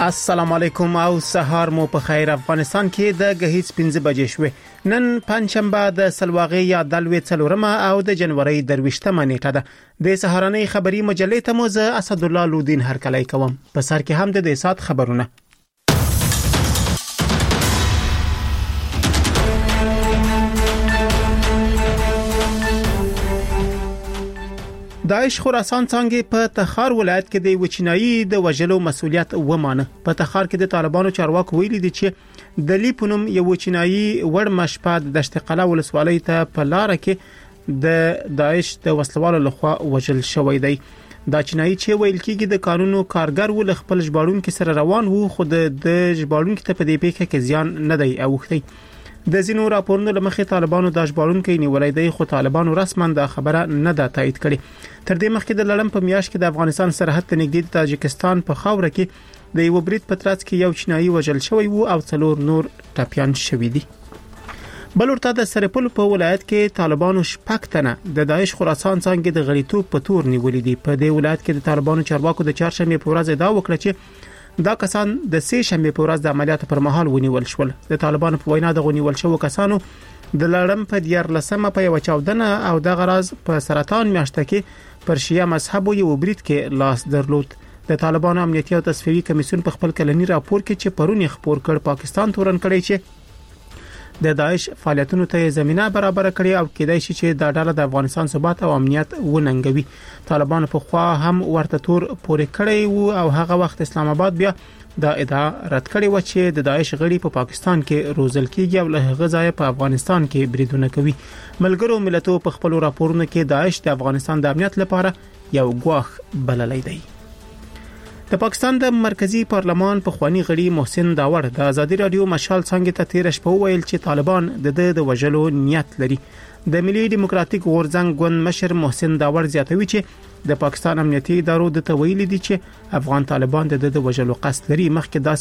السلام علیکم او سهار مو په خیر. افغانستان کې د غهیځ 15 بجې شوې. نن پنځشنبه د سلواغې یا دلوي څلورمه او د جنوري 23مه نیټه ده. د سهارنۍ خبری مجلې ته مو زه اسد الله لودین هرکلی کوم. په سر کې هم د سات خبرونه. داعش خراسان څنګه په تخار ولایت کې د وچینایي د وجلو مسولیت ومانه. په تخار کې د طالبانو چارواکو ویلي دي چې د لیپونم یو وچینایي وړ مشپاد د دشت قلا ولسوالۍ ته په لار کې د داعش د وسلوالو لخوا وجل شوی دی. دا چینایي چې ویل کېږي د قانونو کارګر ول خپل ژباړونکو سره روان وو، خو د ژباړونکو ته په دې پیښه کې زیان نه دی اوختی. د زینو راپورونو لمخې طالبانو د ژباړونکو نیولای دی، خو طالبانو رسماً دا خبره نه ده تایید کړې. تر دې مخکې د لړم په میاشت کې د افغانستان سرحد ته نږدې د تاجکستان په خاوره کې د یو برید په ترڅ کې یو چینایي وژل شوی وو او څلور نور ټپيان شوی دي. بل ورته د سرپل په ولایت کې طالبانو شپږ تنه د داعش خراسان څنګه د غړیتوب په تور نیولې دي. په دې ولایت کې د طالبانو چارواکو د چهارشنبه په ورځ دا وکړه چې دا کسان د سه شنبه په ورځ د عملیاتو پر مهال ونیول شول. د طالبانو په وینا د غونیول شو کسانو د لړم په 14مه په یو چاودنه او د غراز په سرطان میاشت کې پر شیعه مذهب یو برید کې لاس درلود. د طالبانو امنیتي او تصفیوي کمیسیون په خپل کلنی راپور کې چې پرون خبر کړ پاکستان تورن کړی چې د داعش فعالیتونو ته زمينه برابر کړي او کېدای شي چې دا ډله د افغانستان ثبات او امنیت وننګوي. طالبانو په خوا هم ورته تور پورې کړی وو او هغه وخت اسلام آباد بیا دا ادعا رد کړی و چې د داعش غړي په پاکستان کې روزل کېږي او له غزای په افغانستان کې بریدونه کوي. ملګرو ملتونو په خپل راپورونو کې داعش د افغانستان د امنیت لپاره یو ګواښ بللی دی. د پاکستان د مرکزی پارلمان په خواني غړي محسن داور د ازادي رادیو مشال څنګه ته تیر شپه ویل چې طالبان د وژلو نیت لري. د ملي ډیموکراتیک غورځنګ ګوند مشر محسن داور زیاتوي چې د پاکستان امنیتي ادارو د تویل دي چې افغان طالبان د وژلو قصد لري.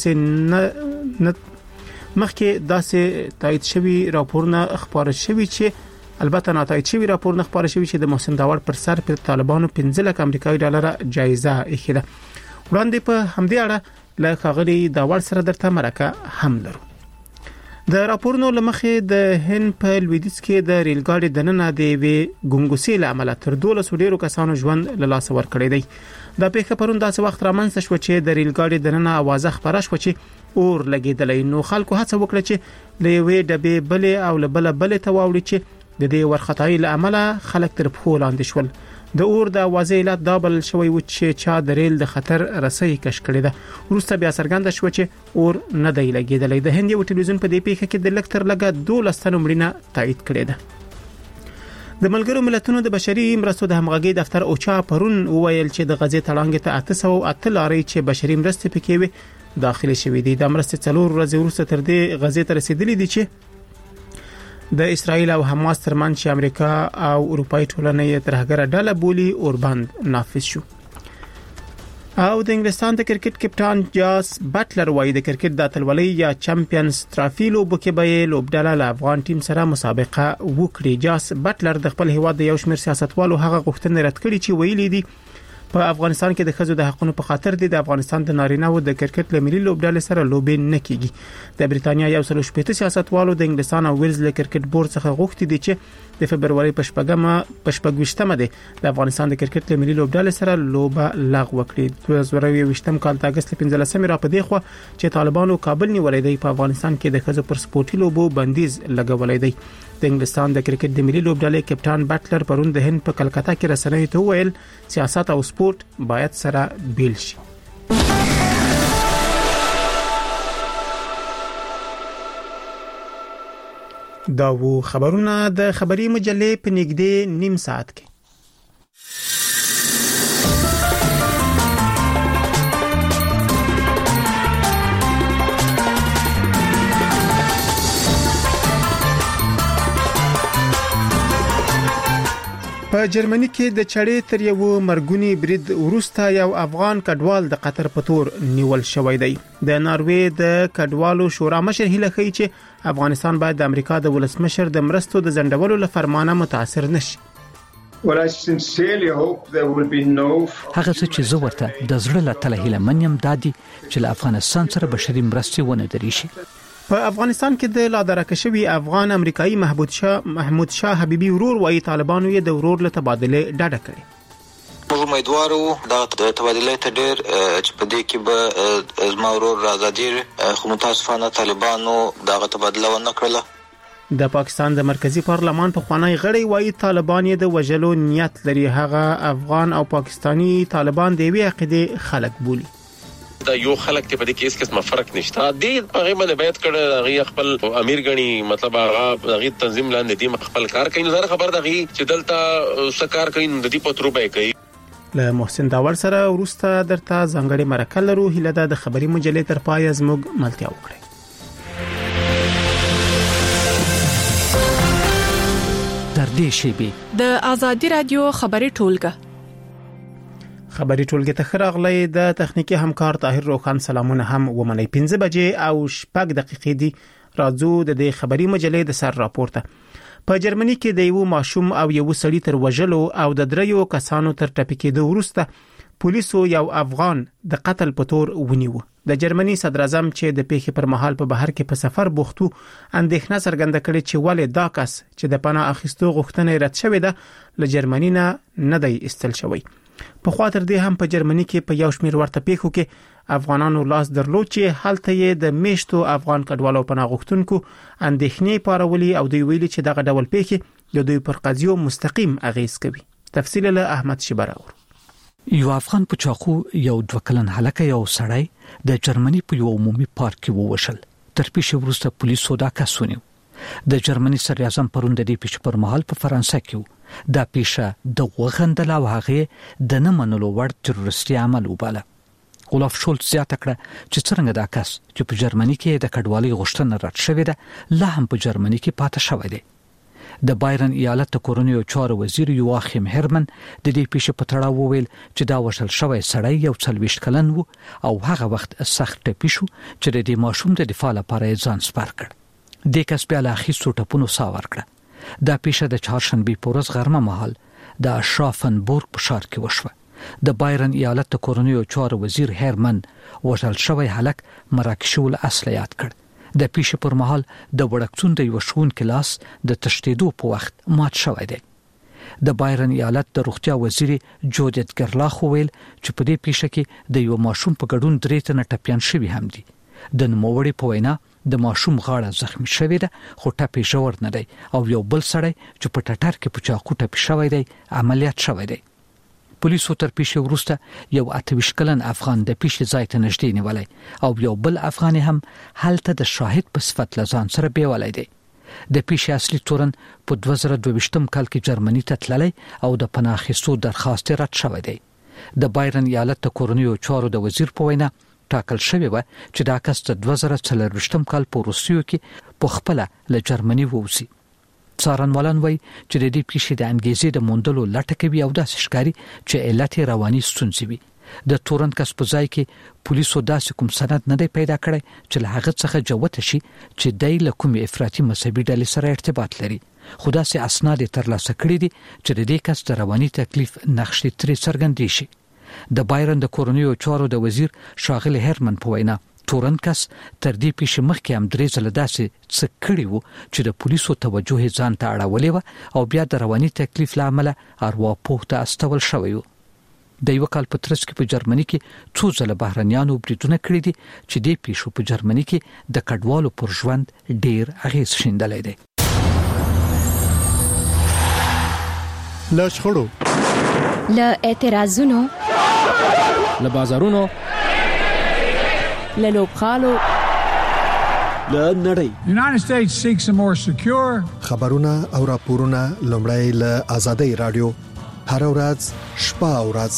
مخکې داسې تایید شوی راپورونه خبره شوی چې البته ناتایید شوی راپورونه خبره شوی چې د محسن داور پر سر پر طالبانو 15 لک امریکایي ډالر جایزه اخیده. وړاندې په همدې اړه له خاغلی داور سره درته مرکه هم لرو. د راپورونو لمخې د هند په لویدیځ کې د ریل ګاډي دننه د وی ګونګوسي لامل تر 12 ډیرو کسانو ژوند له لاس ور کړی دی. د پیښه پرون داسې وخت رامنځته شو چې د ریل ګاډي دننه आवाज خبره شو چې اور لګیدلې. نو خلکو هڅه وکړه چې له وی ډبې بلې او له بل ته واوړي چې د دې ورخطای له عمله خلک تر پخو لاندې شول. د اور د आवाज علت دابل شوی و چې چا د ریل د خطر رسۍ کش کړی ده. وروسته بیا څرګنده شو چې اور نه دی لګیدلې. د هند یو ټلویزیون په دې پیښه کې د لکتر لګه 12 تنو مړینه تایید کړې ده. د ملګرو ملتونو د بشري مرستو د همغږي دفتر اوچا پرون وویل چې د غزې تړانګ ته 808 لارې چې بشري مرستې پکې وي داخلي شوې دي. د مرستې 4 ورځې وروسته تر دې غزې ته رسیدلې دي چې د اسرائیل او حماس ترمنځ چې امریکا او اروپאי ټولنې ترهګر ډله بولی اوربند نافذ شو. او د انګلستان د کرکټ کپټان جاس بټلر وایي د کرکټ د اتلولۍ یا چمپیونز ټرافي لوبو کې به لوبډله له افغان ټیم سره مسابقه وکړي. جاس بټلر د خپل هیواد د یو شمېر سیاستوالو هغه غوښتنې رد کړې چې ویلي دي په افغانستان کې د ښځو د حقوقو په خاطر د افغانستان د نارینه و د کرکټ لملي لوبډلې سره لوبې نه کیږي. د بریتانیا یو سل شپږ سیاستوالو د انګلستان او ویلز له کرکټ بورډ څخه غوښتي دي چې د فبرवरी په شپږمه د افغانستان د کرکټ لملي لوبډلې سره لوبه لغوه کړي. 2023 کال د اگست 15 را پدې خو چې طالبانو کابل نیولې دی په افغانستان کې د ښځو پر سپورتي لوبو بندیز لګولې دی. د انګلستان د کرکټ د ملي لوبډلې کپټان بټلر پرون د هند په کلکتا کې رسنیو ته ویل سیاست او سپورت باید سره بیل شي. دا وو خبرونه د خبري مجلې په نږدې نیم ساعت کې. په جرمني کې د چړې تر یو مرګونی برید وروسته یو افغان کډوال د قطر په تور نیول شوی دی. د ناروې د کډوالو شورا مشر هیله کوي چې افغانستان باید د امریکا د ولسمشر د مرستو د ځنډولو لپاره فرمانه متاثر نشي. Well, I sincerely hope there will be no هغه څه چې زه ورته د زړه له تله هیله منم دادي چې له افغانستان سره بشري مرستې ونه درې شي. په افغانستان کې د لادرکه شوی افغان امریکایي محمود شاه حبیبي ورور وايي طالبانو یې د ورور له تبادله ډډه کړې. موږ امیدوارو دا تبادله ته ډېر چې په دې کې به زما ورور آزادي خو متاسفانه طالبانو دا تبادله ونه کړله. د پاکستان د مرکزی پارلمان په خوانی غړي وايي طالبان یې د وجلو نیت لري. هغه افغان او پاکستانی طالبان د وی عقیده خلک بولي. دا یو خلک ته په دې کې هیڅ فرق نشته. دې هغه باندې بیعت کړه، هغه خپل امیر غني، مطلب هغه تنظیم لاندې دې خپل کار کوي. نظر خبر دغه چې دلته سکار کوي د دې پترو به کوي. له محسن داور سره ورسته درته ځنګړې مرکه لرو. هیله ده د خبري مجلې تر پای زموږ ملتیا وکړي. در دې شیبه د ازادي رادیو خبري ټولګه ته خراغلی د تخنیکی همکار طاهر روخان سلامونه هم ومني. 15 بجې او 6 دقیقې دي. راځو د دې خبري مجلې د سر راپورته. په جرمني کې د یو ماشوم او یو سړی تر وژلو او د دریو کسانو تر ټپکېدو وروسته پولیسو یو افغان د قتل په تور ونیو. د جرمني صدر اعظم چې د پیښې پر مهال په بهر کې په سفر بوختو اندېښنه څرګنده کړې چې ولې دا کس چې د پناه اخیستو غوښتنه رد شوې ده له جرمني نه دی استل شوی. په خاطر دې هم په جرمني کې په یو شمېر ورته پیښو کې افغانانو لاس درلود چې هلته یې د میشتو افغان کډوالو پناه غوښتونکو اندېښنې پارولي او دوی ویلي چې دغه ډول پیښې د دوی پر قضیو مستقیم اغیز کوي. تفصیل له احمد شبراور. یو افغان په چاقو یو 2 کلن هلکه یو سړی د جرمني په یو عمومي پارک کې ووشل. تر پیښې وروسته پولیسو دا کس ونیو. د جرمني صدر اعظم پرون د دې پیښې پر مهال په فرانسه کې دا پیښه د وغندل او هغه د نه منلو وړ تروریستي عمل وباله. اولف شولټ زیاته کړه چې څنګه دا کس چې په جرمني کې د کډوالۍ غوښتنه رد شوې ده لا هم په جرمني کې پاتې شوی دی. د بایرن ایالت کورونیو چارو وزیر یواخیم هرمن د دې پیښې په تړاو وویل چې دا وشل شوی سړی یو 40 کلن وو او هغه وخت سخت ټپي شو چې د دې ماشوم د دفاع لپاره ځان سپار کړ. د کس بیا له اخیستو ټپونو ساور کړ. دا پیښه د چهارشنبه په ورځ غرمه مهال د اشرافنبورګ په ښار کې وشوه. د بایرن ایالت کورونیو چارو وزیر هرمن وشل شوی هلک مراکشول اصل یاد کړ. د پیښې پر مهال د وړکتون د یو شون کلاس د تشدیدو په وخت مات شوی دی. د بایرن ایالت د روغتیا وزیر جودت ګرلاخ ویل چې په دې پیښه کې د یو ماشوم په ګډون 3 تنه ټپيان شوي هم دي. د نوموړي په وینا د ماشوم غاړه زخمی شوې ده خو ټپي ژور نه دی او یو بل سړی چې په ټټر کې په چاقو ټپي شوی دی عملیات شوی دی. پولیسو تر پیښې وروسته یو 28 کلن افغان د پیښې ځای ته نږدې نیولای او یو بل افغان هم هلته د شاهد په صفت لزان سره بیولای دی. د پیښې اصلي تورن په 2022 کال کې جرمني ته تللی او د پناه اخیستو درخواست رد شوی دی. د بایرن ایالت کورونیو چارو د وزیر په وینا ټاکل شوی و چې دا کس د 2024 کال په روسیو کې په خپل له جرمني ووسی. څارنوالان وایي چې د دې پیښې د انګیزې د موندلو لټه کوي او داسې ښکاري چې علت رواني ستونزې وي. د تورن کس په ځای کې پولیسو داسې کوم سند نه دی پیدا کړی چې له هغه څخه جوته شي چې دای له کومې افراطي مذهبي ډلې سره ارتباط لري. خو داسې اسناد ترلاسه کړي دي چې د دې کس د رواني تکلیف نقشې ترې څرګندې شي. د بایرن د کورونیو چارو د وزیر شاغل هرمن په وینا تورن کس تر دې پیښې مخکې هم 3 ځله داسې څه کړي وو چې د پولیسو توجه ځان ته اړولې و او بیا د رواني تکلیف لامل ارواپوه ته استول شوی و. د یو کال په ترڅ کې په جرمني کې څو ځله بهرنیانو بریدونه کړي دي چې د پیښو په جرمني کې د کډوالو پر ژوند ډیر اغیز شیندلې دي. له شخړو، له اعتراضونو، له بازارونو، له لوبغالو، له نړۍ. The United States seeks a more secure. خبرونه او راپورونه لومړی له آزادۍ رادیو هر ورځ شپه او ورځ.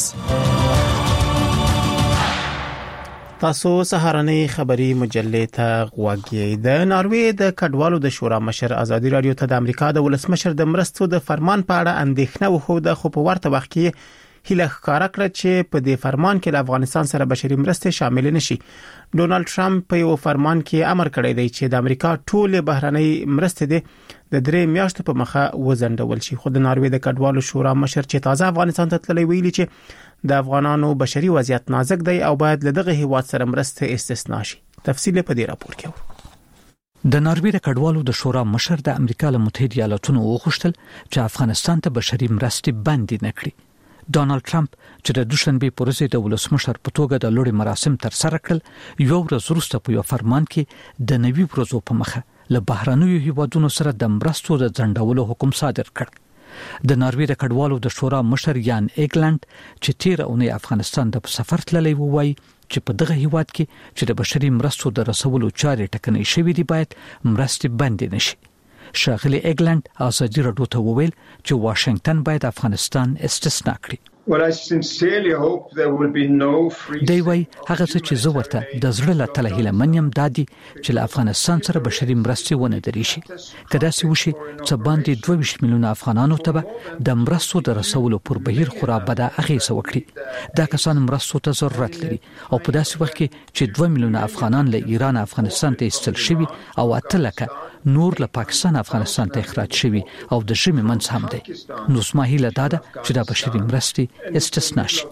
تاسو سهارنۍ خبري مجلې ته غوږی. د ناروې د کډوالو د شورا مشر آزادۍ رادیو ته د امریکا د ولسمشر د مرستو د فرمان په اړه اندېښنه وښوده، خو په ورته وخت کې هیله ښکارا کړه چې په دې فرمان کې د افغانستان سره بشري مرستې شامل نشي. ډونالد ټرمپ په یو فرمان کې امر کړی دی چې د امریکا ټول بهرنۍ مرستې د 3 میاشتو په مخه وزندول شي. خو د ناروې د کډوالو شورا مشر چې تازه افغانستان ته تللی ویلي چې د افغانانو بشري وضعیت نازک دی او باید له دغه هیواد سره مرستې استثنا شي. تفصیل په دې راپور کې ورو. د ناروې د کډوالو د شورا مشر د امریکا له متحده ایالاتونو وغوښتل چې افغانستان ته بشري مرستې بندي نکړي. ډونالد ټرمپ چې د دوشنبه په ورځ د ولسمشر په توګه د لوړ مراسم تر سره کړل، یو ورځ وروسته په یو فرمان کې د نوي ورځو په مخه له بهرنیو هیوادونو سره د مرستو د ځنډولو حکم صادر کړ. د ناروې د کډوالو د شورا مشر یان ایګلند چې تیر اونۍ افغانستان د سفر تللی وایي چې په دغه هیواد کې چې د بشري مرستو د رسولو چارې ټکنۍ شوې دي باید مرستې بندې نشي. ښاغلي ایګلند ازادي راډیو ته وویل چې واشنگټن باید افغانستان استثنا کړي. Well, I sincerely hope there will be no free. دی وای هغه څه چې زه ورته د زړه له تله هیله منیم دادي چې له افغانستان سره بشري مرستې ونه درې شي. کله چې وشي چې باندې 22 میلیونه افغانانو ته د مرستو د رسولو پر بهیر خورا بده اغیزه وکړي. دا کسان مرستو ته ضرورت لري او په داسې وخت کې چې 2 میلیونه افغانان له ایران افغانستان ته ایستل شوي او 8 لکه نور له پاکستان افغانستان ته اخراج شوي او د ژمي منځ هم دی. نو زما هیله ده چې دا بشري مرستې استثنا شي.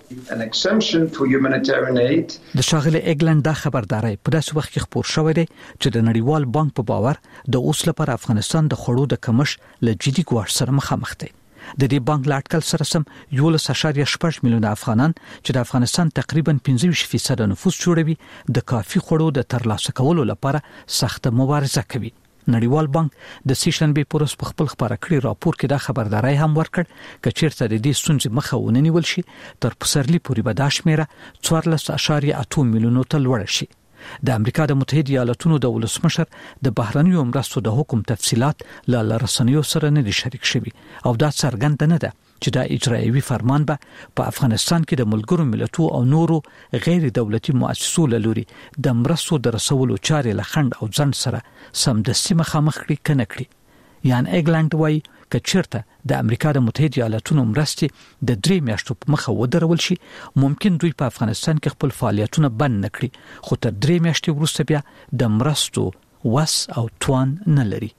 د شاغله ایګلند دا خبرداري په داسې وخت کې خبر شوې ده چې د نړیوال بانک په باور د اوس لپاره افغانستان د خړو د کمش له جدي ګواښ سره مخامخ دی. د دې بانک لاټکل سره سم 11.6 میلیونه افغانان چې د افغانستان تقریبا 25% نفوس جوړوي د کافي خړو د ترلاسه کولو لپاره سخت مبارزه کوي. نړیوال بانک د سیشنبه پورس په خپل خبره کړی راپور کې دا خبرداري هم ورکړ چې چیرته د دې ستونزې مخه ونیول شي تر پسرلي پورې به دا شمیره 14.8 میلیونو ته لوړ شي. د امریکا د متحده ایالاتونو د ولسمشر د بهرنیو مرستو د حکم تفصيلات له رسنیو سره نه شریک شوي او دا څرګند نه ده چې دا اجرایوي فرمان به په افغانستان کې د ملګرو ملتونو او نورو غیر دولتي مؤسسو له لوري د مرستو د رسولو چارې له خند او ځند سره سمدستي مخامخ کړي. یان ایګلند وایي که چیرته د امریکا د متحده ایالاتونو مرستې د 3 میاشتو په مخه ودرول شي ممکن دوی په افغانستان کې خپل فعالیتونه بند نکړي، خو تر 3 میاشتې وروسته بیا د مرستو وس او توان نه لري.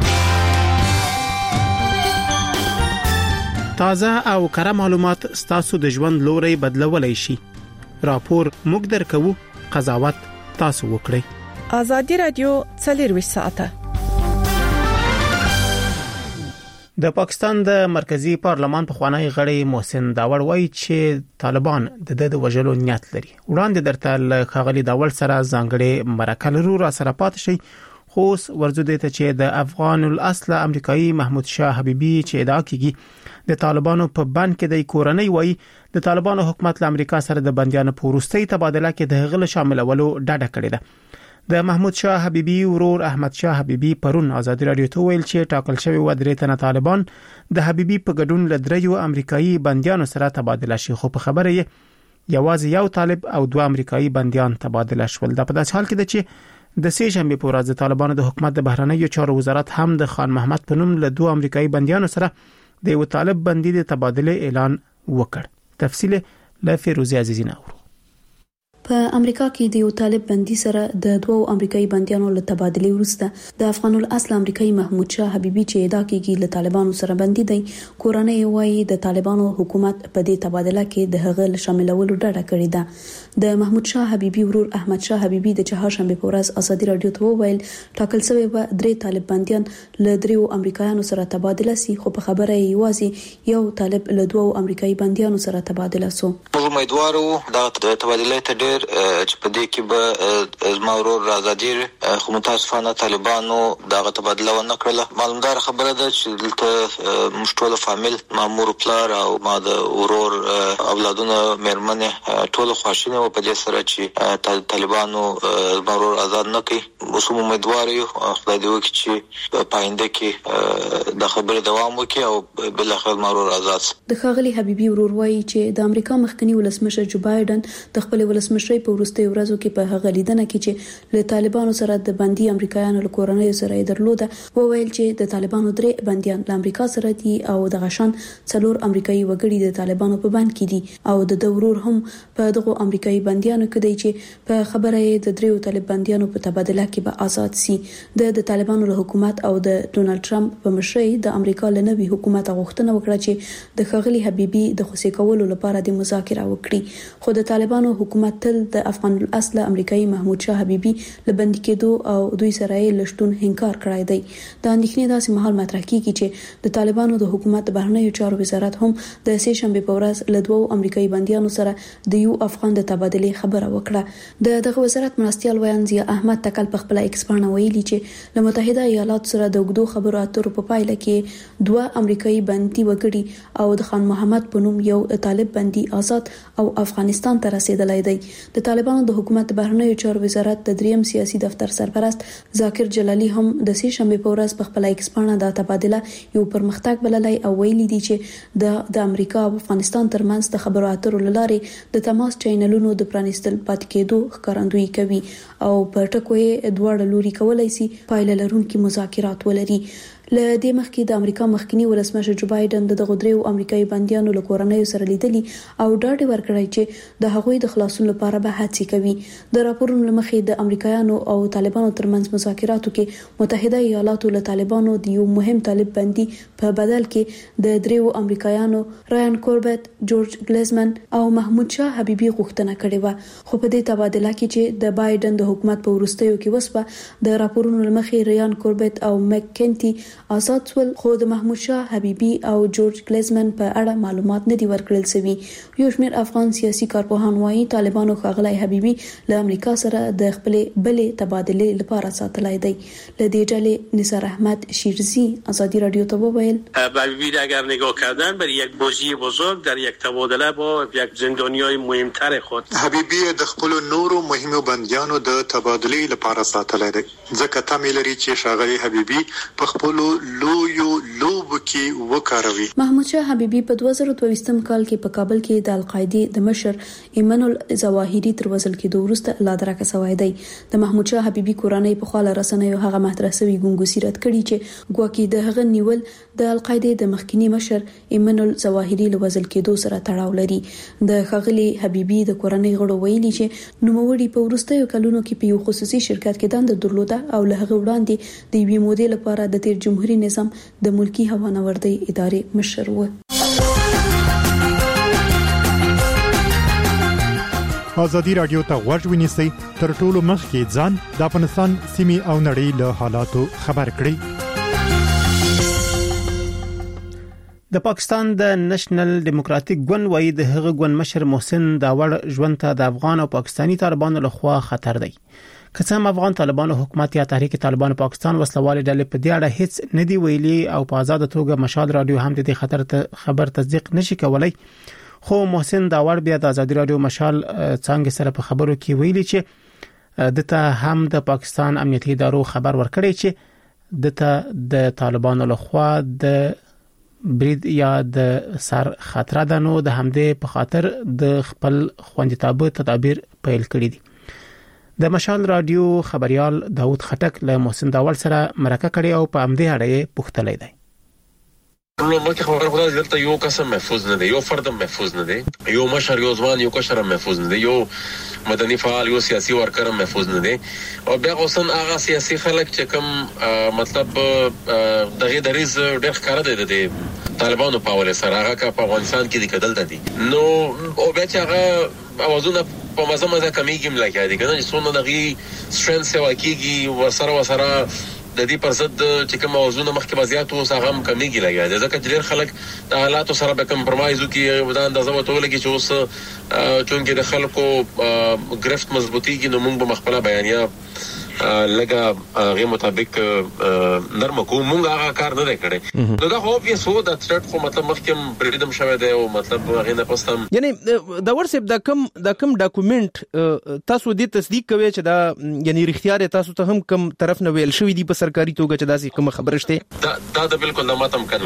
تازه او کره معلومات ستاسو د ژوند لوري بدلولای شي. راپور موږ درکو، قضاوت تاسو وکړئ. ازادي رادیو 24 ساعته. د پاکستان د مرکزی پارلمان په خوانی غړی محسن داوړ وایي چې طالبان د وژلو نیت لري. وړاندې درته خاغلی داوړ سره ځانګړي مرکه لرو را سره پات شي. خو ورزو دې ته چې د افغان الاصل امریکایي محمود شاه حبیبی چې ادعا کوي د طالبانو په بند کې د کورنۍ وایي د طالبانو حکومت له امریکا سره د بنديانو په وروستۍ تبادله کې د غل شاملولو ډاډه کړی ده. د محمود شاه حبیبی ورور احمد شاه حبیبی پرون ازادي رادیو ته ویل چې ټاکل شوی و درې تنه طالبان د حبیبی په ګډون له دریو امریکایي بنديانو سره تبادله شي، خو په خبره یې یوازې یو طالب او 2 امریکایي بنديان تبادله شول. دا په داسې حال کې ده چې د سه شنبه په ورځ طالبانو د حکومت د بهرنیو چارو وزارت هم د خان محمد په نوم له 2 امریکایي بنديانو سره د یو طالب بندي د تبادله اعلان وکړ. تفصیل له فیروزی عزیزی نور. په امریکا کې د یو طالب بندي سره د 2 امریکایي بنديانو له تبادله وروسته د افغان الاصل امریکایي محمود شاه حبیبی چې ادعا کوي له طالبانو سره بندي دی، کورنۍ وايي د طالبانو حکومت په دې تبادله کې د هغه شاملولو ډاډه کړی ده. د محمود شاه حبیبی ورور احمد شاه حبیبی د چهارشنبه په ورځ ازادي رادیو ته وویل ټاکل شوی و 3 طالب بنديان له 3 امریکایانو سره تبادله سي، خو په خبره یې یوازې یو طالب له 2 امریکایي بنديانو سره تبادله سو. امیدوارو دا تبادله ته چې په دې کې به زمورور آزادیر خو متاسفانه طالبانو دغه تبادله ونه کړله. معلومدار خبره ده چې دلته مشټوله فامیل مامور پلار او ما د ورور اولادونه مېرمنې ټول خوشاله و په دې سره چې طالبانو زمورور آزاد نه کړي. اوس امیدوار یو خدای دې وکړي چې په آینده کې د خبرې دوام وکړي او بل اخر زمورور آزاد. د خاغلی حبیبی ورور وایي چې د امریکا مخکنی ولسمشر جو بایدن د خپل ولسمشرۍ په وروستي ورځو کې په هغه لیدنه کې چې له طالبانو سره سره د بندي امریکایانو له کورنۍ سره درلوده وویل چې د طالبانو 3 بنديان له امریکا سره دي او د غشان 4 امریکایي وګړي د طالبانو په بند کې دي او د دورور هم په دغه امریکایي بنديانو کې دی چې په خبره د 3 طالب بنديانو په تبادله کې به آزاد سي. د طالبانو له حکومت او د ډونالد ټرمپ په مشرۍ د امریکا له نوي حکومت غوښتنه وکړه چې د ښاغلي حبيبي د خوشي کولو لپاره د مذاکره وکړي خو د طالبانو حکومت تل د افغان الاصل امریکایي محمود شاه حبيبي لبندي کېدو او دوی سره لشتون انکار کړی دی. د اندېښنې داسې مهال مطرح کیږي چې د طالبانو د حکومت بهرنیو چارو وزارت هم د سه شنبه په ورځ له 2 امریکایي بنديانو سره د یو افغان د تبادله خبره وکړه. دغه وزارت مرستيال ویان ضیا احمد تکل په خپل ایکس باندې ویلي چې له متحده ایالاتو سره د وګړو خبرو اترو په پایله کې 2 امریکایي بندي وګړي او د خان محمد په نوم یو طالب بندي آزاد او افغانستان ته رسیدلی دی. د طالبانو د حکومت بهرنیو چارو وزارت د دریم سیاسي دفتر سرپرست ذاکر جلالی هم د سه شنبه په ورځ په خپل ایکس باندې د تبادله یو پرمختګ بللی او ویلي دی چې د امریکا او افغانستان ترمنځ د خبرو اترو لارې د تماس چینلونو د پرانیستل پات کېدو ښکارندویي کوي او په ټکو یې دواړه لوري کولای شي پایله لرونکي مذاکرات ولري. له دې مخکې د امریکا مخکنی ولسمشر جو بایدن د غدریو امریکایي بنديانو له کورنۍ سره لیدلي او ډاډ ورکړی چې د هغوی د خلاصون لپاره به هڅې کوي. د راپورونو مخې د امریکایانو او طالبانو ترمنځ مذاکراتو کې متحده ایالاتو له طالبانو د یو مهم طالب بندي په بدل کې د 3 امریکایانو رایان کوربت، جورج ګلیزمن او محمود شاه حبيبي غوښتنه کړې و خو په دې تبادله کې چې د بایدن د حکومت په وروستیو کې وسپه د راپورونو مخې رایان کوربت او مککنتی آزاد ول خو د محمود شاه حبيبي او جورج ګلیزمن په اړه معلومات نه دي ورکړل شوی. یو شمېر افغان سیاسي کارپوهان وايي طالبانو ښاغلی حبيبي له امریکا سره د خپل بلې تبادله لپاره ساتلای دی. له دې ډلې نثار احمد شیرزی آزادی رادیو ته وویل حبيبي اگر نگاه کردن بر یک بازی بزرگ در یک تبادله با یک زندانیای مهمتر خود حبيبي د خپل نورو مهمو بنديانو د تبادله لپاره ساتلای دی ځکه تمه لري چې ښاغلی حبيبي په خپل لویو لوبو کې وکاروي. محمود شاه حبيبي په 2022م کال کې په کابل کې د القاعده د مشر ایمن الظواهری تر وصل کېدو وروسته لادرکه شوی دی. د محمود شاه حبيبي کورنۍ په خاله رسنیو هغه مطرح شوی ګونګوسی رد کړي چې ګواکې د هغه نیول د القاعده د مخکنی مشر ایمن الظواهری له وصل کېدو سره تړاو لري. د خغلی حبيبي د کورنۍ غړو ویلي چې نوموړي په وروستیو کلونو کې په یو خصوصي شرکت کې دنده درلوده او له هغه وړاندې د یوې مودې لپاره د تیر جمهوریت نظام د ملکی هوانوردی ادارې مشر و. ازادي رادیو ته غوږ ونیسئ تر ټولو مخکې ځان د افغانستان سیمې او نړۍ له حالاتو خبر کړئ. د پاکستان د نېشنل ډیموکراتیک ګوند وایي د هغه ګوند مشر محسن داوړ ژوند ته د افغان او پاکستانی طالبانو لخوا خطر دی. که څه هم افغان طالبانو حکومت یا تحریک طالبان پاکستان وسلواله ډلې په دې اړه هیڅ نه دی ویلي او په آزاد توګه مشال رادیو هم د دې خطر ته خبر تصدیق نشي کولای، خو محسن داوړ بیا د آزادي رادیو مشال څنګه سره په خبرو کې ویلي چې دته هم د پاکستان امنیتي ادارو خبر ورکړي چې دته د طالبانو لخوا د برید یا د سر خطر ده نو د همدې په خاطر د خپل خوندیتابه تدابیر پیل کړی دي. د مشال رادیو خبريال داوود خټک له محسن داوړ سره مرکه کړي او په همدې اړه پوښتنه لري. نو مکه خبره خدای دلته یو قسم محفوظ نه دی، یو فرد محفوظ نه دی، یو مشر یو ځوان یو کشر محفوظ نه دی، یو مدني فعال یو سیاسي ورکر محفوظ نه دی او بیا اوسن هغه سیاسي خلک چې کوم مطلب دغه دریز ډېر ښکار دی د طالبانو په حواله سره هغه په افغانستان کې د کدل دي نو او بیا چې هغه اوازونه په مزه کمیږي ملګری دي کنه چې څونه دغه سترنث واکیږي وسره د دې پر ضد چې کوم اوازونه مخکې وضعیت اوس هغه کمیږي لګیا ځکه چې ډېر خلک د حالاتو سره به کمپرمایز وکړي او دا اندازه وته لګي چې اوس چونکې د خلکو گرفت مضبوطیږي نو موږ به مخبله بیانیه لګه غي مطابق نرم کو موږ هغه کار نه کړی نو دا خو یې سو د ثرت خو مطلب مخکې پریډم شوه دی او مطلب هغه نه پستم یعنی دا ورسېب د کم ډاکومنت تاسو دې تصدیق کوي چې دا یعنی اختیار تاسو ته هم کم طرف نه ویل شوی دی په سرکاري توګه چې دا کوم خبره شته دا بالکل نه ماتم کنه شوی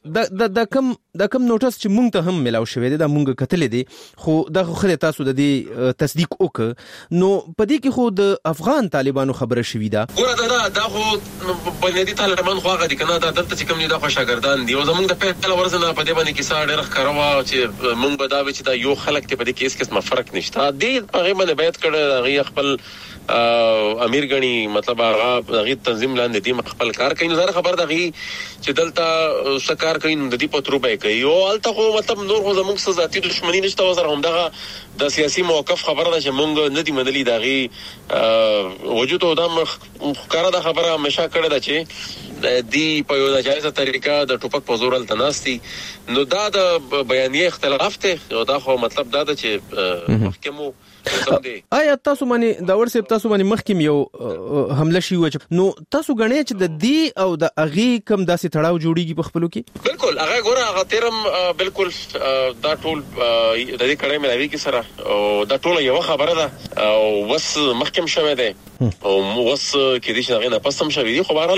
د کم نوټس چې مونږ ته هم ملاو شوی دی دا مونږ کتلې دي خو دا خو تاسو د دې تصدیق وکړ نو پدې کې خو د افغان طالبانو خبره شوې ده ګوره دا خو بنیادی طالبان خو هغه دي کنه دا دلته چې کوم دي دا خو شاګردان دي او زمونږ د پیل ورځ نه پدې باندې کیسه ډېر ښکاروا چې مونږ به دا چې دا یو خلک ته پدې کې هیڅ قسمه فرق نشته دی هغه باندې بیعت کړه هغه خپل امیر غنی مطلب هغه تنظیم لاندې دي خپل کار کوي نو زره خبر ده چې دلته سکار کوي د دې پتروبای کوي او الته خو مطلب نور خو زموږ ذاتي دښمنی نشته وزره هم دغه د سیاسي موقف خبره ده چې مونږ نه دی منلي دغه وجود او د مخکاره د خبره همیشه کړه ده چې دی په یو ناجایزه طریقه د ټوپک په زور التناستي نو دا د بیانیه اختلاف ته او دا خو مطلب دا ده چې محکمو آیا تاسو باندې دا ورسې تاسو باندې مخکیم یو حمله شي و نو تاسو غنئ چې د دې او د اغي کم داسې تړاو جوړیږي په خپلو کې بالکل هغه ګوره هغه تیرم بالکل دا ټول د دې کړه ملوي کې سره او دا ټول یو خبره ده او وس محکم شوه ده او وس کې دې څنګه نه پسم شوی دی خو بهرحال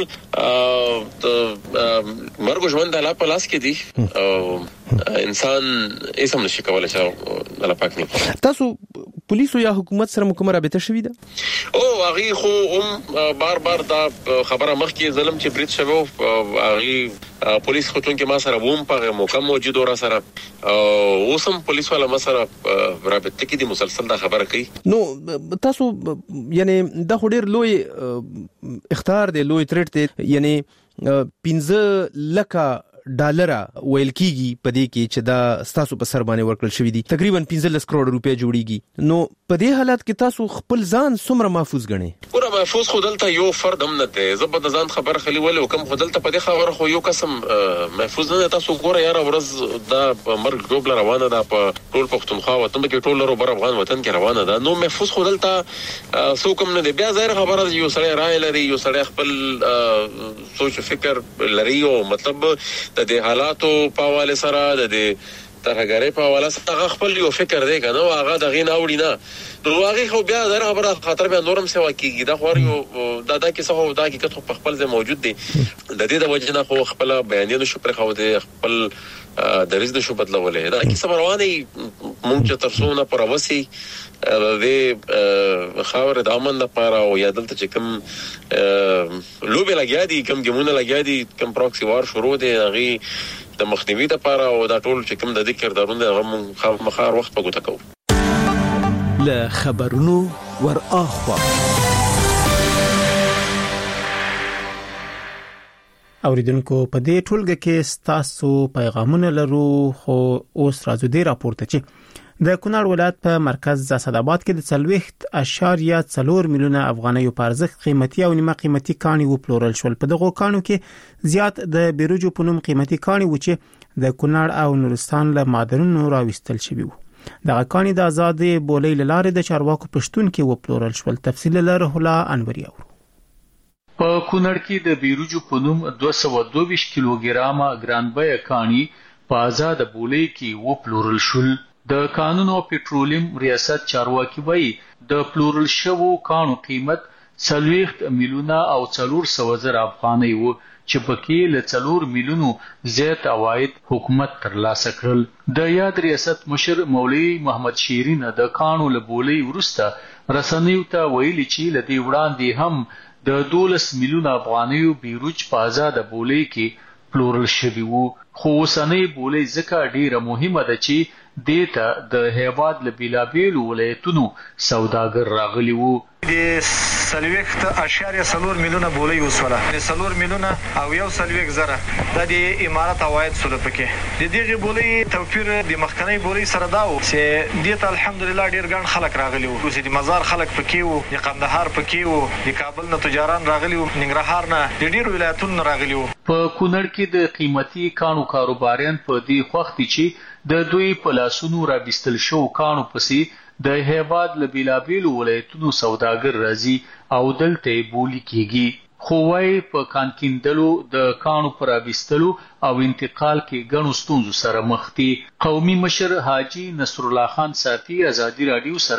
مرګ ژوند د لا پلاس کې دی او انسان هیڅ هم نشي کولای چې الله پاک نه تاسو پولیسو یا حکومت سره کومه رابطه شوې ده او هغه خو هم بار دا خبره مخکې ظلم چې برید شوه هغه پولیس خو څنګه ما سره ووم په موقع موجود ور سره او سم پولیس والا ما سره رابطه کې دي مسلسل دا خبره کوي نو تاسو یعنی دا خډیر لوی اختیار دی لوی تریټ دی یعنی 15 لکه ډالر ویل کیږي په دې کې چې دا ستاسو په سر باندې ورکړل شوی دي تقریبا 15 کروڑ روپیا جوړیږي نو په دې حالت کې تاسو خپل ځان څومره محفوظ غنئ پورا محفوظ خودلته یو فرد هم نه ته زبد ځان خبر خلی ول او کوم خودلته په دې خبره خو یو قسم محفوظ نه تاسو ګوره یاره ورځ دا مرګ جوړ روانه ده په ټول پښتونخوا وطن کې ټول لرو بر افغان وطن کې روانه ده نو محفوظ خودلته سو کوم نه دی بیا ظاهر خبره یو سړی رائے لري یو سړی خپل سوچ فکر لري او مطلب د دې حالاتو په حواله سره د دې ترهګری په حواله سره خپل یو فکر دی کنه او هغه دغه نه وړي نه نو هغه خو بیا زره خبره خاطر به نورم سوا کیږي دا خو یو دا کې څه هو دا حقیقت په خپل ځای موجود دی د دې د وجه نه خو خپل بیانونه شو پر خو دی خپل دریز د شو بدلولې دا کی سمرواني مونږ چې ترسونه پر وسی د خاور د امن لپاره او یادلته چې کوم لوبه لګیا دي کوم ګمونه لګیا دي کوم پروکسي وار شروع دي غي د مخنیوي لپاره او دا ټول چې کوم د ذکر دارونه غو مخار وخت په ګوته کو له خبرونو ور اخوا اوریدونکو په دې ټولګه کې ستاسو پیغامونه لرو خو اوس راځو د راپورته چې د کونړ ولایت په مرکز اسداباد کې د 30.4 میلیونه افغانیو په ارزښت قیمتي او نیمه قیمتي کاني و پلورل شول په دغه کانو کې زیات د بیروجو په نوم قیمتي کاني و چې د کونړ او نورستان له معدنونو راوستل شوی وو دغه کاني د آزاد بولې لارې د چارواکو پښتون کې و پلورل شول تفصیل لري هلا انوري په کونړ کې د بیروجو په نوم 222 کیلوګرامه ګرانبیه کاني په آزاد بولې کې و پلورل شول د قانون او پټرولیم ریاست چارواکي وایي د پلورل شوو کانو قیمت 40 میلیونه او 400,000 افغانۍ وو چې پکې له 4 میلیونو زیات عواید حکومت ترلاسه کړل د یاد ریاست مشر مولوی محمد شیرین د کانو له بولې ورسته رسنیو ته ویلي چې لدی وړاندې هم د 12 میلیونه افغانیو بیروج په آزاد بولې کې پلورل شوی وو خو اوسنۍ بولې ځکه ډیره مهمه ده چې دیتا د هیواد له بیلابیلو ولایتونو سوداګر راغلی وو د سلويخت اشاریه 4 میلیونه بولې وسوله 4 میلیونه او یو سلويخ زره د امارات عواید سره پکې د دې بولې توفیر د مخکنی بولې سره داو چې دیتا الحمدلله ډیر ګڼ خلک راغلی وو چې د مزار خلک پکې وو د قندهار پکې وو د کابل نه تجاران راغلی وو ننګرهار نه د ډیر ولایتونو راغلی وو په کونړ کې د قیمتي کانو کاروباریان په دې وخت چې د دوی په لاسونو را بستل شو کانو پسې د هیواد له بیلابیلو ولایتونو سوداګر راځي او دلته بولی کیږي خو وايي په کانکیندلو د کانو پر بستلو او انتقال کې ګڼو ستونزو سره مخ دي قومي مشر حاجی نصر الله خان ساتي ازادي رادیو سره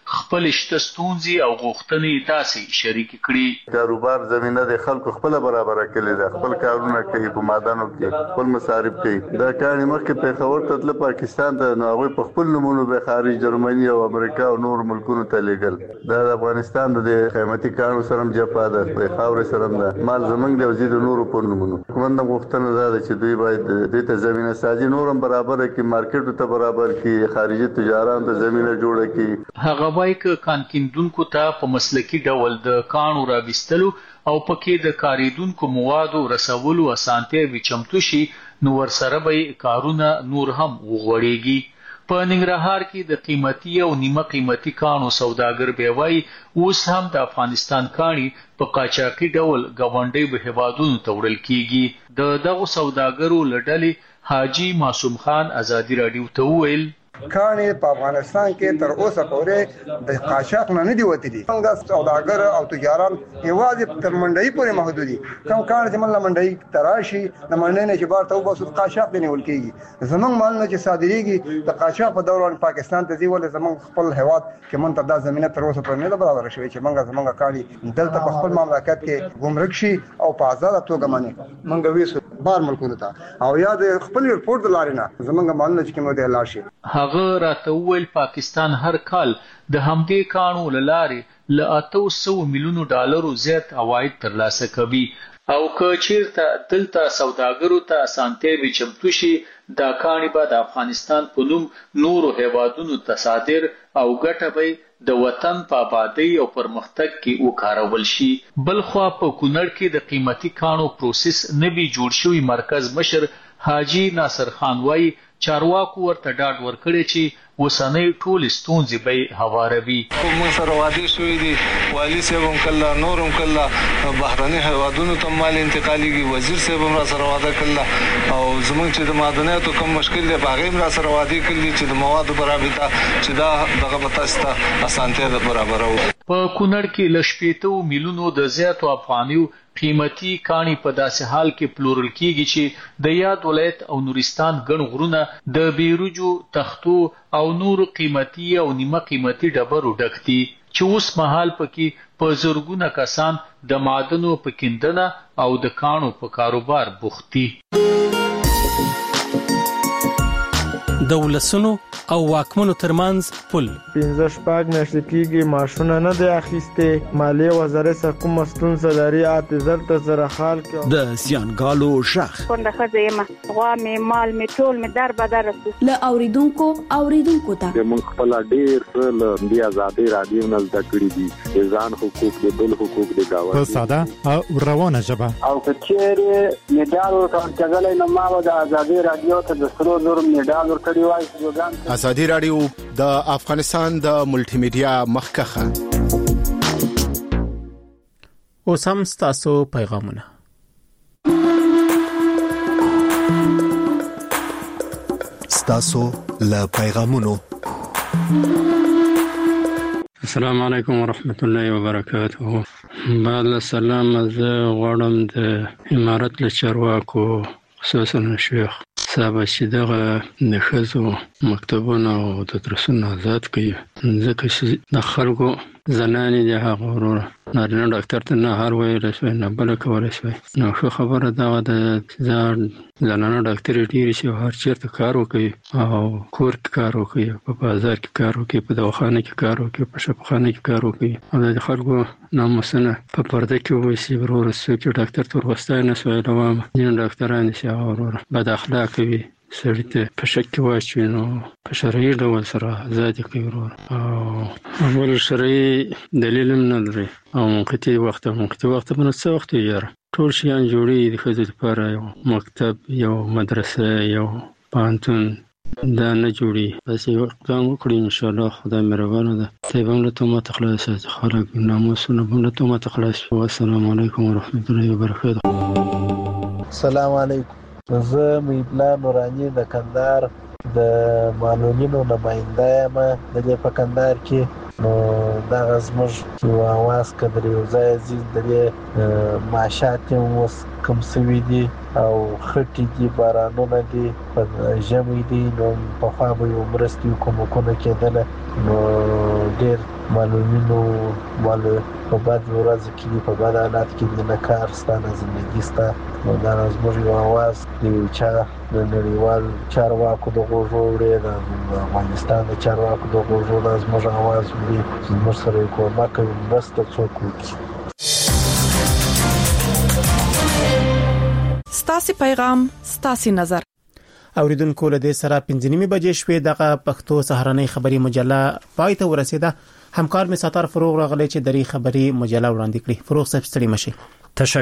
خپل شته ستونزې او غوښتنې داسې شریک کړي. کاروبار زمينه د خلکو خپل برابر کړي ده، خپل کارونه کوي په مادانو کې، خپل مصارف کوي. دا کار مخکې په خبر ته پاکستان ته نو هغه په خپل نمونه به خارج جرمني او امریکا او نور ملکونو ته لګل. دا د افغانستان د قیمتي کارو سره جپا ده، په خاور سره ده مال زمنګ د وزید نور په نمونه. کومنده غوښتنه ده چې دوی باید د ته زمينه سازي نورم برابر کړي، مارکیټ ته برابر کړي، خارجي تجارت ته زمينه جوړه کړي. هغه وایي ک کانکیندونکو ته په مسلکی ډول د کانو راوستلو او پکې د کاریدونکو موادو رسولو اسانتیا وچمتو شي، نو ورسره به کارونه نور هم وغوړيږي. په ننګرهار کې د قیمتي او نیمه قیمتي کانو سوداګر به وایي اوس هم د افغانستان کاني په قاچاقي ډول گاونډي به هوادونو ته وړل کیږي. د دغه سوداګرو لړلې حاجی معصوم خان ازادي رادیو ته وویل کاني په افغانستان کې تر اوسه پورې د قاچاق نه دی وتلی. څنګه سوداګر او تجاران یوازې تر منډي پورې محدود دي. کوم کار چې مله منډي تراشي د منډي نه چې بار ته وباسو قاچاق دی نیول کیږي. زمونږ مال نه چې صادريږي د قاچاق په دوران پاکستان ته دی ول زمونږ خپل هواد کې مونږ ته د زمينه تر اوسه پورې نه برابر شوی چې زمونږ کاري دلته په خپل مملکت کې ګمرک شي او په آزاد توګه مانی مونږ ویسو بار ملکونو ته او یا د خپل ریپورت لارینه زمونږ مال نه چې کومه دی لاشي. هغه راته ویل پاکستان هر کال د همدې کانو لارې ل 800 میلیون ډالرو زیات عواید ترلاسه کوي او که چیرته دلته سوداګرو ته اسانتیا وچمتو شي دا کاني به د افغانستان په نوم نورو هیوادونو ته صادر او ګټه به د وطن په آبادی او پرمختګ کې وکارول شي. بل خو په کونړ کې د قیمتي کانو پروسس نوي جوړ شوی مرکز مشر حاجی ناصر خان وایي چارواکو ورته ډاډ ورکړي چې وسنۍ ټول ستونزې به هواروي. موږ سره وادي شوې دي، والي صاحب هم کله نورم کله بهرني هیوادونو ته مال انتقالېږي، وزیر صاحب هم را سره واده کړل او زموږ چې د معدنیاتو کوم مشکل دی هغه هم را سره وادي کړل چې د موادو برابرته چې دا دغه به تاسو ته اسانتیا برابرو. په کونړ کې ل 8 میلیونو د زیاتو افغانیو قیمتي کانی په داسې حال کې پلورل کیږي چې د یاد ولایت او نورستان ګڼ غرونه د بیروجو تختو او نور قیمتي او نیمه قیمتي ډبرو ډک دي چې اوس مهال پکې په زرګونه کسان د معدنو په کیندنه او د کانو په کاروبار بوخت دي. د ولسونو او واکمنو ترمنځ پل 15 میاشتې کېږي ماشونه نه دی اخیسته. مالیه وزارت سره کوم ستونزه لري اعتذار ته سره حال کې د زیانګالو شخ څنګه خزه ما غوا می مال می ټول می در بدر ل اوریدونکو ته موږ خپل ډیر ل بیا آزادي رادیو نه زده کړی دي ځان حقوق د بل حقوق د گاوه په ساده او روانه ژبه او کچېره میډال ورکړل کېدل نو ما د آزادي رادیو ته د 300 میډال ورکړی وای. آزادي رادیو د افغانستان د ملټي میډیا مخکخه. اوس هم تاسو پیغامونه تاسو له پیغامونو. السلام علیکم ورحمت الله وبرکاته. بعد السلام زه غواړم د امارت له چارواکو خصوصا شیخ صاحب چې دغه نخزو مکتبونه او تدریسونه آزاد کړي ځکه چې د خلکو زنانې د هغه ورور نارینه ډاکټر ته نه هر ویلی شوی نه بله کولی شوی نو ښه خبره دغه د زنانه ډاکټرې ډېرې چې هر چېرته کار وکوي او کور کې کار وکوي په بازار کې کار وکوي په دواخانه کې کار وکوي په شفاخانه کې کار وکوي او د خلکو ناموسونه په پرده کې وویسي وروره څوک چې ډاکټر ته ورغوستی نه شوی روامه ځینې ډاکټران چې هغه وروره بد اخلاقه وي سړي ته په شک کې واچوي نو په شرعي ډول سره ازادي کوي وروره او بل شرعي دلیل هم نه لري او منقطع وخت په نه څه وخت یاره ټول شیان جوړي د ښځو لپاره یو مکتب یو مدرسه یو پوهنتون دا نه جوړي بس یو اقدام وکړي انشاءالله خدای مهربانه ده طیب هم له تهمت خلاص شي خلک ناموسونه هم له تهمت خلاص شي. السلام علیکم ورحمت الله وبرکاته. السلام علیکم. زه میبلا نورانی د کندهار د معلولینو نماینده یم د دې په کندهار کې نو دغه زموږ یو اواز که در یو ځای ځي د دې معاشات یې اوس کم سوي دي او خټې دي بارانونه دي په ژمی دي نو پخوا به یو مرستې کومکونه کېدله نو ډېر معلومینو مال په بد ورځ کې په بد حالات کې نه کار ستانه ژوندۍ ستا نو دا زموږ یو आवाज دی چې د نړیوال چارواکو د غوړې د افغانستان د چارواکو د غوړې د زموږ आवाज دی زموږ سره کومه کوي بس ته څوک وکړي. ستاسو پیغام ستاسو نظر اوریدونکو له دې سره 5:30 بجې شوې دغه پښتو سهارنۍ خبري مجله پای ته ورسیده. همکار می ستار فروغ راغلی چې دری خبري مجله وړاندې کړي. فروغ صاحب ستړي مشي.